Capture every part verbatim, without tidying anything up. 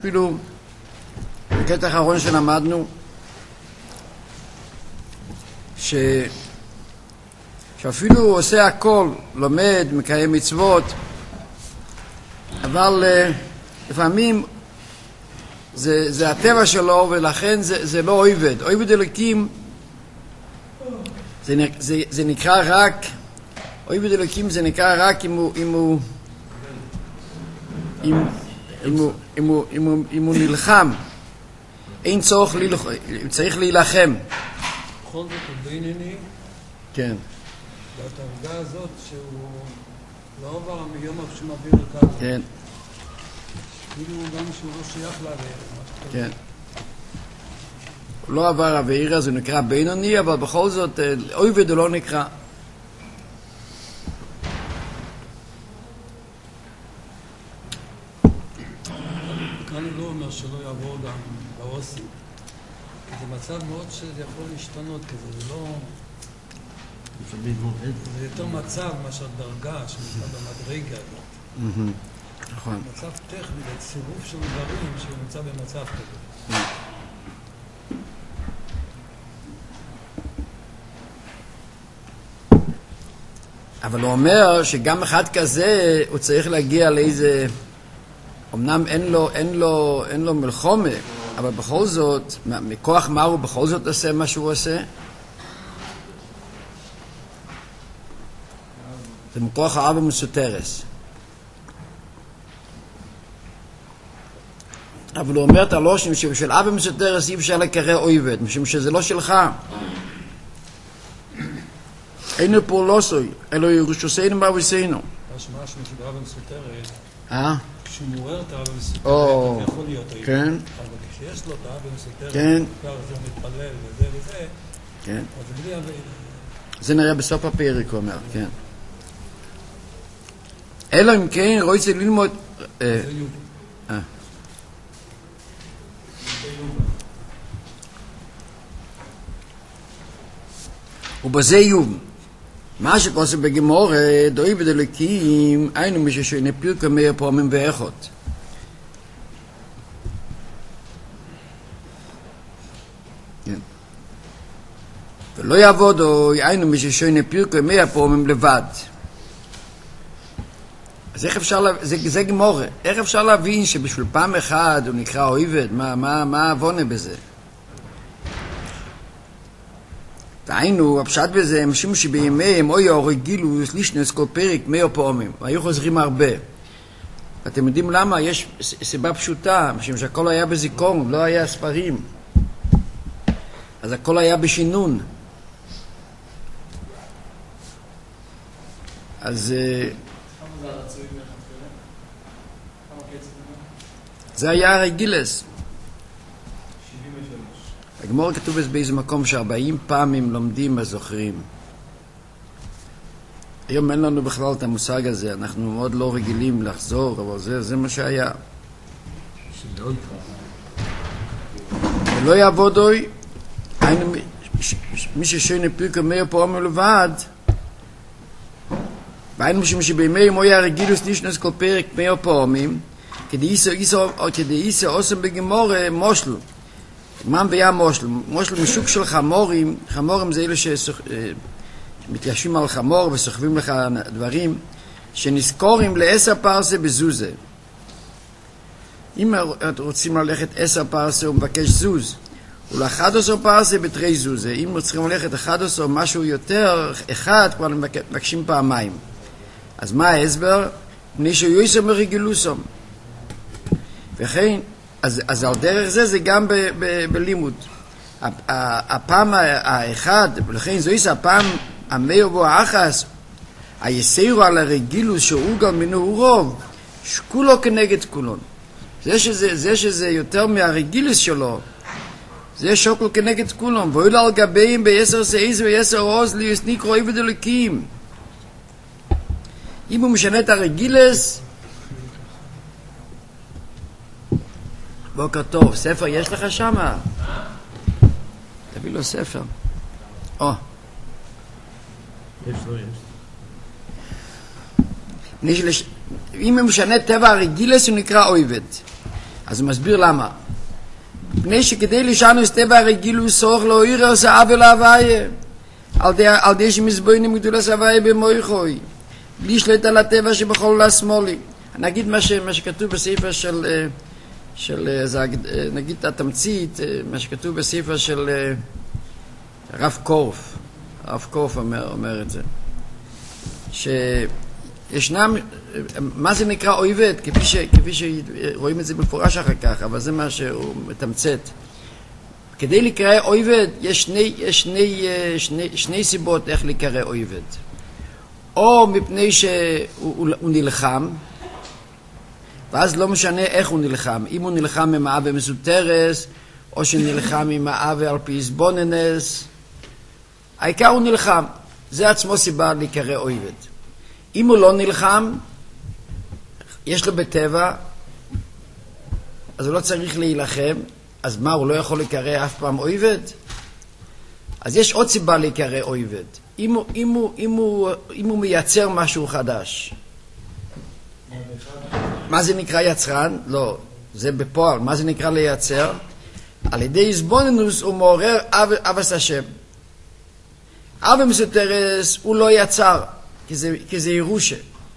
אפילו בקטע האחרון שלמדנו ש... שאפילו הוא עושה הכל, לומד, מקיים מצוות, אבל uh, לפעמים זה, זה הטבע שלו, ולכן זה, זה לא עובד. עובד אלוקים זה, זה, זה נקרא רק עובד אלוקים זה נקרא רק אם הוא אם הוא אם, אם הוא אם הוא אם הוא אם הוא נלחם. אין צורך להילחם, צריך להילחם. בכל זאת הוא בינוני. כן. ואת העובדה הזאת שהוא לא עבר מיום שמעביר לכאן. כן. כאילו גם שהוא לא שייך לעביר. כן. הוא לא עבר עבירה, זה נקרא בינוני, אבל בכל זאת עובד הוא לא נקרא. כאן הוא לא אומר שלא יעבור גם באוסי. זה מצב מאוד שזה יכול להשתנות, כי זה לא... זה יותר מצב מאשר דרגה שנמצא במדרגה. נכון. מצב טכני, זה צירוף של דברים שנמצא במצב כזה. אבל הוא אומר שגם אחד כזה הוא צריך להגיע לאיזה... אמנם אין לו, אין לו, אין לו מלחומה, אבל בכל זאת, מכוח מה הוא בכל זאת עושה מה שהוא עושה? זה מכוח האב המסותרס. אבל הוא אומר את הלושם שבשביל אב המסותרס אי אפשר לקרוא עובד, משום שזה לא שלך. אין פה לא סוי, אלו ירושוסנו מאביסנו. משמע שבשביל אב המסותרס, אה? כשהוא מעורר את האב המסותרס, או, זה יכול להיות עובד. כן. אבל כשיש לו את האב המסותרס, כן. כבר זה מתפלל וזה וזה, כן. אז בלי עבד. זה נראה בסוף הפרק, הוא אומר, כן. אלא אם כן, רוצה ללמוד... זה יוב. אה. ובזה יוב. מה שכוסף בגמור, דוי בדלקים, היינו מישהו שנפיר כמאה פעמים ואיכות. כן. ולא יעבודו, היינו מישהו שנפיר כמאה פעמים לבד. אז איך אפשר, לה... זה, זה גמור, איך אפשר להבין שבשביל פעם אחד הוא נקרא עובד? מה, מה, מה הבונה בזה? והיינו, הפשט בזה, משום שבימיהם אוי הרגיל לישנס כל פרק מאה פעמים, היו חוזרים הרבה. ואתם יודעים למה? יש סיבה פשוטה, משום שהכל היה בזיכרון, לא היה ספרים. אז הכל היה בשינון. אז... זה היה הרגילס. הגמור כתוב באיזה מקום שארבעים פעמים לומדים הזוכרים. היום אין לנו בכלל את המושג הזה, אנחנו מאוד לא רגילים לחזור, אבל זה, זה מה שהיה. ולא יעבודוי, היינו, מי ששוי נפיר כמאה פעמים לבד, והיינו משום שבימי מוי הרגילוס נשנס כל פרק מאה פעמים, כדי איסה עושים בגמור מושל. מן ויה מושל, מושל משוק של חמורים, חמורים זה אלה שמתיישבים על חמור וסוחבים לך דברים, שנזכורים לעשר פרסה בזוזה. אם רוצים ללכת עשר פרסה הוא מבקש זוז, ולאחד עשר פרסה בתרי זוזה. אם צריכים ללכת אחד עשר משהו יותר, אחד כבר מבקשים פעמיים. אז מה ההסבר? פני שהוא יסר מרגילוסום. וכן, אז, אז על דרך זה זה גם ב, ב, בלימוד. הפעם האחד, ולכן זו יש הפעם המאו בו האחס, היסירו על הרגילוס שהוא גם מנו רוב, שכולו כנגד כולון. זה שזה, זה שזה יותר מהרגילוס שלו, זה שוקל כנגד כולון. ואילו על גביהם בעשר סעיז ועשר עוז ליוסניק רואי ודלקים. אם הוא משנה את הרגילוס, בוקר טוב, ספר יש לך שמה? תביא לו ספר. או. יש לו, יש. אם הוא משנה טבע הרגילס הוא נקרא עובד. אז הוא מסביר למה. מפני שכדי לשנו סטבע הרגיל סוך לא עיר עושה עוול להוויה. על די שמסבוינים גדולת הוויה במויכוי. בלי שלט על הטבע שבכל השמאלי. נגיד מה, ש, מה שכתוב בספר של, של זה, נגיד את התמצית, מה שכתוב בספר של רב קורף. רב קורף אומר, אומר את זה. שישנם, מה זה נקרא אויבד, כפי, ש, כפי שרואים את זה מפורש אחר כך, אבל זה מה שהוא מתמצת. כדי לקרוא אויבד, יש שני, יש שני, שני, שני סיבות איך לקרוא אויבד. או מפני שהוא נלחם, ואז לא משנה איך הוא נלחם. אם הוא נלחם עם האווה מסותרס, או שנלחם עם האווה על פי הסבוננס, העיקר הוא נלחם. זה עצמו סיבה לקרוא אויבד. אם הוא לא נלחם, יש לו בטבע, אז הוא לא צריך להילחם, אז מה, הוא לא יכול לקרוא אף פעם אויבד? אז יש עוד סיבה לקרוא אויבד. אם הוא, אם הוא, אם הוא, אם הוא מייצר משהו חדש. מה זה נקרא יצרן? לא, זה בפועל. מה זה נקרא לייצר? על ידי הסבוננוס הוא מעורר אבס השם. אבא מסותרס הוא לא יצר, כי זה, כי זה ירושה.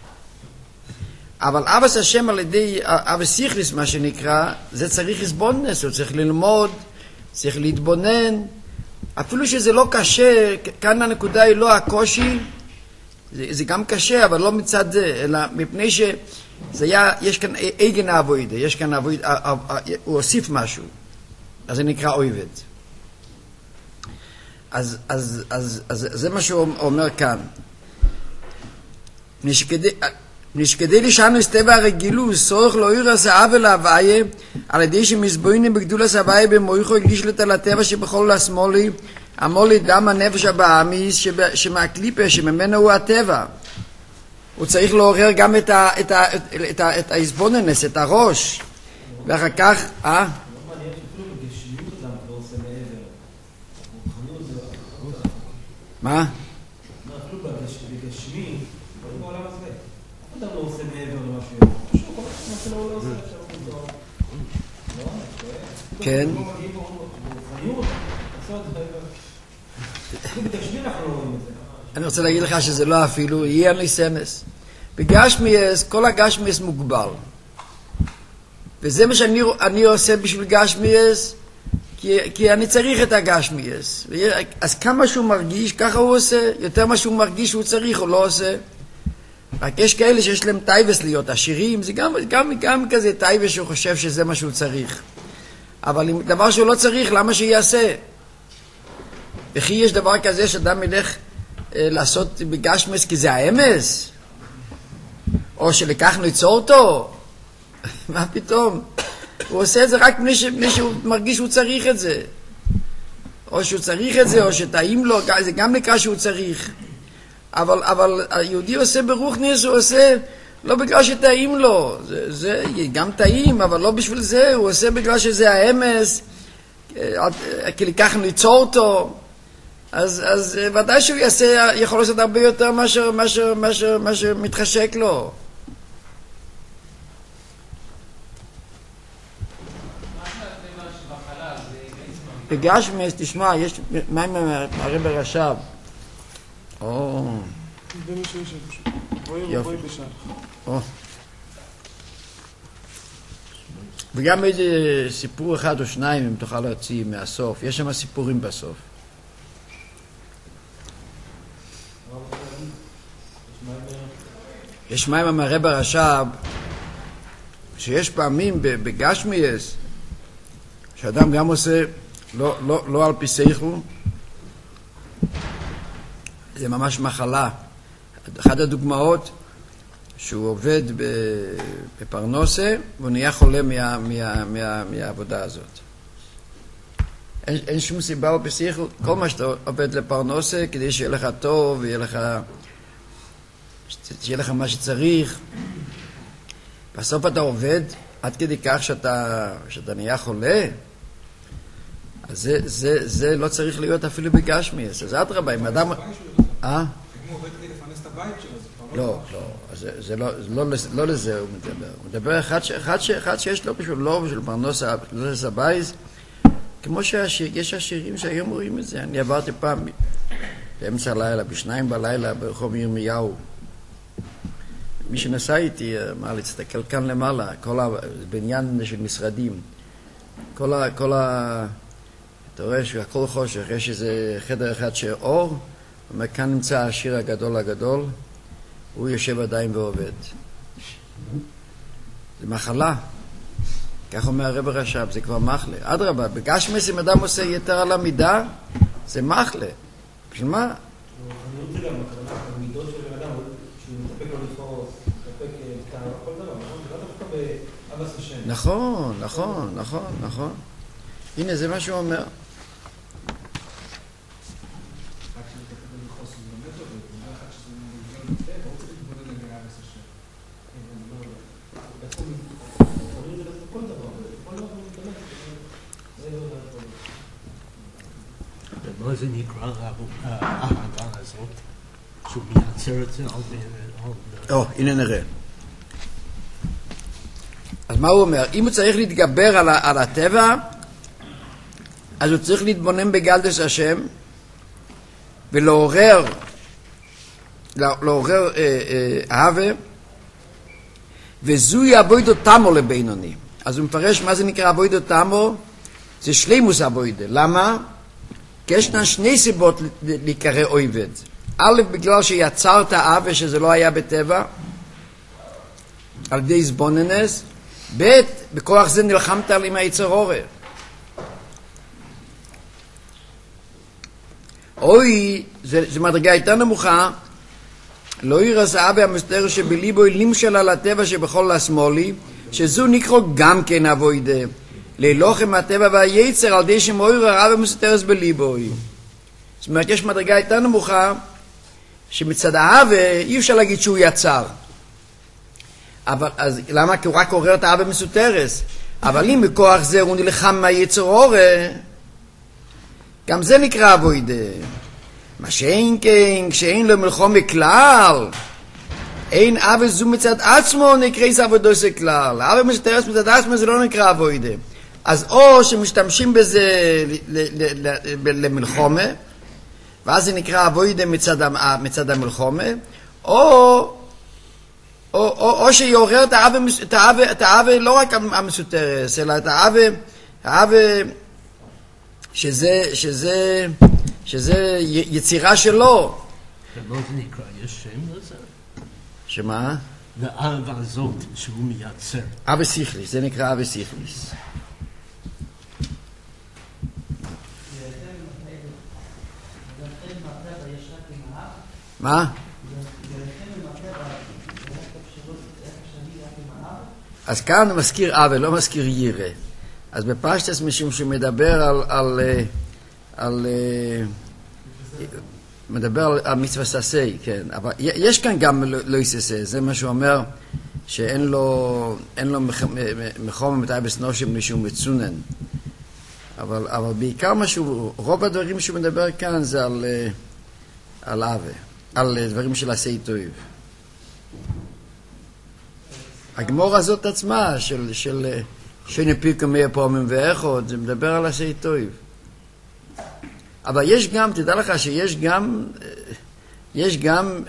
אבל אבס השם על ידי אבס סיכליס, מה שנקרא, זה צריך הסבוננס, הוא צריך ללמוד, צריך להתבונן. אפילו שזה לא קשה, כאן הנקודה היא לא הקושי, זה, זה גם קשה, אבל לא מצד זה, אלא מפני שזה היה, יש כאן אגן אבוידה, יש כאן אבוידה, הוא הוסיף משהו, אז זה נקרא אויבד. אז, אז, אז, אז זה מה שהוא אומר כאן. נשכדי, נשכדי לשנו הסטבע הרגילות, סורך לא עיר עשה עוול להוויה, על ידי שמסבוינים בגדול הסוויה במויכו, הגיש על הטבע שבכל השמאלי, המולי דם הנפש הבאמיס, שמהקליפה, שממנו הוא הטבע. הוא צריך לעורר גם את, ה, את, ה, את, ה, את, ה, את ההסבוננס, את הראש. ואחר כך, אה? מה? אפילו בגשמי, בעולם הזה, אדם לא עושה מעבר למשהו. פשוט, כל מה שלא לא עושה אפשר לעשות. לא, כן. אני רוצה להגיד לך שזה לא אפילו, יהיה לי סמס. בגשמיאס, כל הגשמיאס מוגבל. וזה מה שאני אני עושה בשביל גשמיאס, כי, כי אני צריך את הגשמיאס. אז כמה שהוא מרגיש, ככה הוא עושה. יותר מה שהוא מרגיש שהוא צריך, הוא לא עושה. רק יש כאלה שיש להם טייבס להיות עשירים, זה גם, גם, גם כזה טייבס שהוא חושב שזה מה שהוא צריך. אבל אם דבר שהוא לא צריך, למה שיעשה? וכי יש דבר כזה שאדם ילך אה, לעשות בגשמס כי זה האמס? או שלקח ניצור אותו? מה פתאום? הוא עושה את זה רק מפני שהוא מרגיש שהוא צריך את זה. או שהוא צריך את זה, או שטעים לו, זה גם נקרא שהוא צריך. אבל, אבל היהודי עושה ברוך ניס, הוא עושה לא בגלל שטעים לו. זה, זה גם טעים, אבל לא בשביל זה. הוא עושה בגלל שזה האמס, כי לקח ניצור אותו. אז, אז ודאי שהוא יעשה, יכול לעשות הרבה יותר מאשר, מאשר, מאשר, מאשר מתחשק לו. בגשמס, תשמע, יש מים הרב הרש"ב. או. יופי. וגם איזה סיפור אחד או שניים, אם תוכל להוציא מהסוף. יש שם סיפורים בסוף. יש מים המרב הרש"ב, שיש פעמים בגשמיאס, שאדם גם עושה לא, לא, לא על פי שכל, זה ממש מחלה. אחת הדוגמאות, שהוא עובד בפרנסה, והוא נהיה חולה מה, מה, מה, מהעבודה הזאת. אין, אין שום סיבה בשכל, כל מה שאתה עובד לפרנסה, כדי שיהיה לך טוב, ויהיה לך, שיהיה לך מה שצריך. בסוף אתה עובד, עד כדי כך שאתה, שאתה נהיה חולה, אז זה, זה, זה לא צריך להיות אפילו בגשמיאס. אז אדרבה, אם אדם... אה? אם הוא עובד כדי לפרנס את הבית שלו, זה כבר לא, לא, זה, זה לא, לא, לא לזה הוא מדבר. הוא מדבר אחד, ש, אחד, ש, אחד שיש לו בשביל לא, בשביל פרנוס הבייס, כמו שיש השירים שהיום רואים את זה. אני עברתי פעם באמצע הלילה, בשניים בלילה, ברחוב ירמיהו. מי שנסע איתי אמר לי, תסתכל כאן למעלה, כל הבניין של משרדים, כל ה... כל ה אתה רואה שהכל חושך, יש איזה חדר אחד שאור, אומר, כאן נמצא השיר הגדול הגדול, הוא יושב עדיין ועובד. זה מחלה. כך אומר הרב רש"ב, זה כבר מחלה. אדרבה, בגשמס אם אדם עושה יתר על המידה, זה מחלה. בשביל מה? אני רוצה גם, הכוונה, המידות של בן אדם, שהוא מתאפק לו לפרוס, מתאפק קטן, כל דבר, נכון? זה לא דווקא באבס השם. נכון, נכון, נכון, נכון. הנה, זה מה שהוא אומר. מה זה נקרא האהבה הזאת? שהוא מייצר את זה על... או, הנה נראה. אז מה הוא אומר? אם הוא צריך להתגבר על, על הטבע, אז הוא צריך להתבונן בגדלות השם, ולעורר, לעורר אה, אה, אהבה, וזוהי אבוידו תמו לבינוני. אז הוא מפרש מה זה נקרא אבוידו תמו, זה שלימוס אבוידו. למה? כי ישנן שני סיבות להיקרא אויבד. א', בגלל שיצרת אהבה שזה לא היה בטבע, על ידי איזבוננס, ב', בכוח זה נלחמת עם היצר אורה. אוי, זה, זה מדרגה יותר נמוכה, לא ירס האהבה המסתר שבליבו למשל על הטבע שבכל השמאלי, שזו נקרא גם כן אבוידה. ללוחם הטבע והיצר על די שמויר הרב המסתרס בליבו. זאת אומרת, יש מדרגה יותר נמוכה שמצד האהבה אי אפשר להגיד שהוא יצר. אבל, אז למה? כי הוא רק עורר את האהבה מסותרס. אבל אם בכוח זה הוא נלחם מהיצר אורה, גם זה נקרא אבוידה. מה שאין כן, כשאין לו מלחום בכלל, אין אהבה זו מצד עצמו נקרא אבוידו זה כלל. האהבה מסותרס מצד עצמו זה לא נקרא אבוידה. אז או שמשתמשים בזה למלחומה, ואז זה נקרא אבוידה מצד, מצד המלחומה, או, או, או, או שיעורר את האהבה, את האהבה, את האהבה לא רק המסותרס, אלא את האהבה, האהבה שזה, שזה, שזה יצירה שלו. ומה זה נקרא? יש שם לזה? שמה? והאהבה הזאת שהוא מייצר. אהבה סיכליס, זה נקרא אהבה סיכליס. מה? אז כאן הוא מזכיר אהבה, לא מזכיר ירא. אז בפשטס משום שהוא מדבר על, על, על, מדבר על, על מצווה ססי, כן. אבל יש כאן גם לא יססה, זה מה שהוא אומר, שאין לו, אין לו מחום מתי בסנושים משום מצונן. אבל, אבל בעיקר משהו, רוב הדברים שהוא מדבר כאן זה על, על אהבה. על דברים של עשי טוב. הגמור הזאת עצמה של, של שני פיקו מאה פעמים ואחוד, זה מדבר על עשי טוב. אבל יש גם, תדע לך שיש גם, יש גם,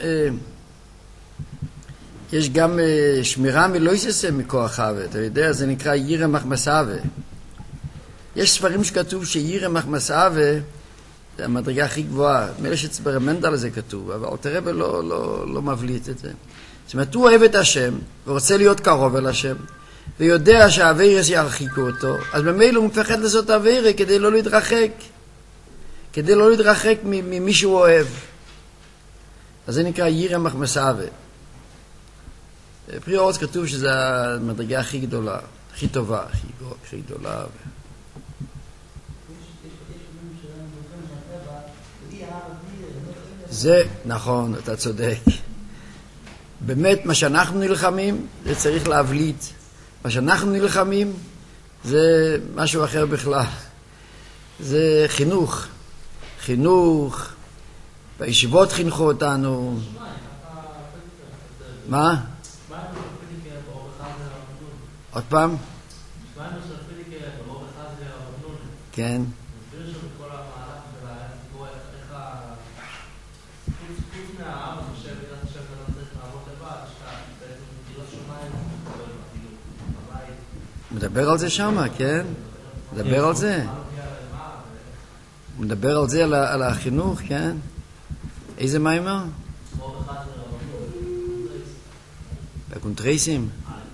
יש גם שמירה מלא יססה מכוח אהבה. אתה יודע, זה נקרא ירא מחמס אהבה. יש ספרים שכתוב שירא מחמס אהבה, זה המדרגה הכי גבוהה. מילא שאצפרימנט על זה כתוב, אבל תראה ולא לא, לא מבליט את זה. זאת אומרת, הוא אוהב את השם, ורוצה להיות קרוב אל השם, ויודע שהאווירס ירחיקו אותו, אז במילא הוא מפחד לעשות האווירה כדי לא להתרחק, כדי לא להתרחק ממי שהוא אוהב. אז זה נקרא ירא מחמס אהבה. פרי אורץ כתוב שזו המדרגה הכי גדולה, הכי טובה, הכי, הכי גדולה. זה נכון, אתה צודק. באמת, מה שאנחנו נלחמים, זה צריך להבליט. מה שאנחנו נלחמים, זה משהו אחר בכלל. זה חינוך. חינוך, בישיבות חינכו אותנו. מה? עוד פעם? כן. מדבר על זה שמה, כן? מדבר על זה. מדבר על זה, על החינוך, כן? איזה מיימר? בקונטרייסים.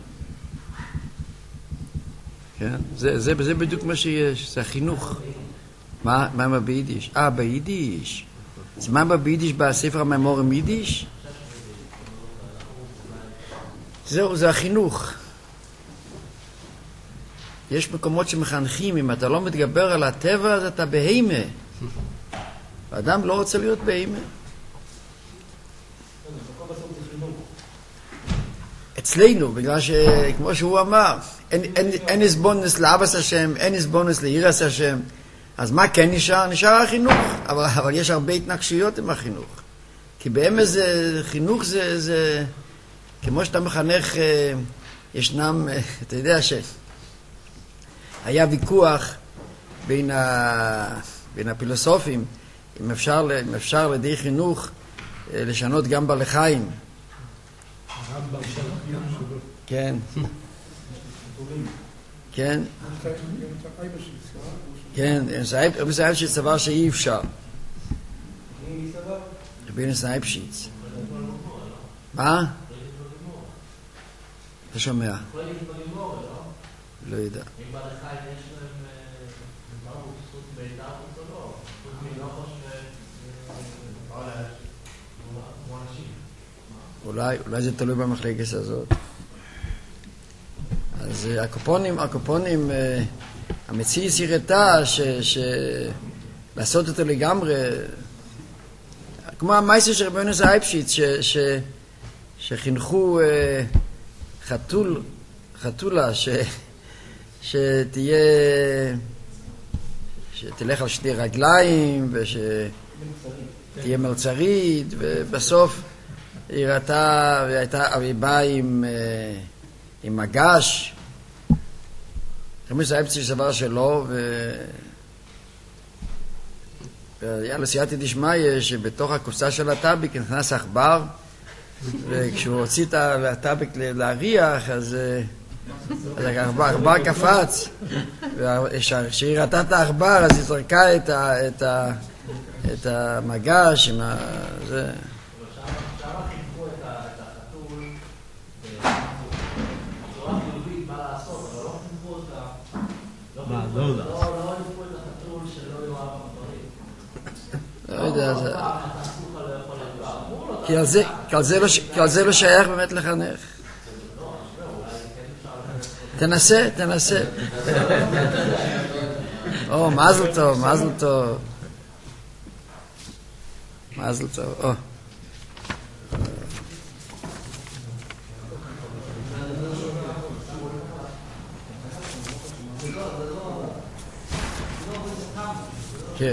כן? זה, זה, זה בדיוק מה שיש, זה החינוך. מה, מה ביידיש? אה, ביידיש. אז מה ביידיש בספר המאמרים יידיש? זהו, זה החינוך. יש מקומות שמחנכים, אם אתה לא מתגבר על הטבע, אז אתה בהימה. האדם לא רוצה להיות בהימה. אצלנו, בגלל שכמו שהוא אמר, אין, אין, אין הסבונס לאבס השם, אין הסבונס לירס השם, אז מה כן נשאר? נשאר החינוך, אבל, אבל יש הרבה התנגשויות עם החינוך. כי באמת זה, חינוך זה, זה, כמו שאתה מחנך, ישנם, אתה יודע ש... היה ויכוח בין, ה... בין הפילוסופים, אם אפשר, אם אפשר לידי חינוך לשנות גם בעלי חיים. כן. כן. כן, רבי סייפשיץ סבר שאי אפשר. רבי סייפשיץ. מה? אתה שומע? לא יודע. אולי, אולי זה תלוי במחלקת הזאת. אז הקופונים, הקופונים, המציע סירתה ש, ש, לעשות אותו לגמרי, כמו המייסר של רבי יונס אייפשיץ, ש, ש, שחינכו חתול, חתולה, ש, שתהיה, שתלך על שתי רגליים, ושתהיה מלצרית, ובסוף היא ראתה, והייתה, היא באה עם, עם מגש. רבי סייפציץ' סבר שלו, ו... והיה לו סייעתא דשמיא שבתוך הקופסה של הטאביק נכנס עכבר, וכשהוא הוציא את הטאביק להריח, אז העכבר קפץ, וכשהיא ראתה את העכבר, אז היא זרקה את, ה, את, ה, את המגש עם ה... זה... לא, לא. לא יודע, זה... כי על זה לא שייך באמת לחנך. תנסה, תנסה. או, מזל טוב, מזל טוב. מזל טוב, או. כן.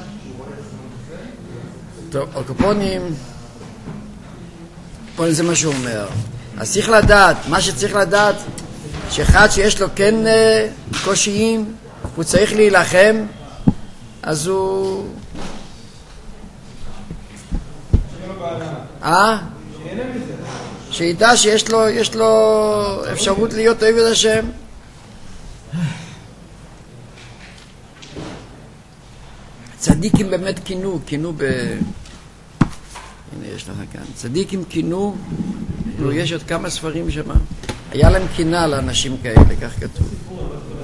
טוב, הקופונים, פה זה מה שהוא אומר. אז צריך לדעת, מה שצריך לדעת, שאחד שיש לו כן קושיים, הוא צריך להילחם, אז הוא... אה? שידע שיש לו, יש לו אפשרות להיות עבד השם. צדיקים באמת כינו, כינו ב... הנה יש לך כאן. צדיקים כינו, יש עוד כמה ספרים שם. היה להם כינה לאנשים כאלה, כך כתוב.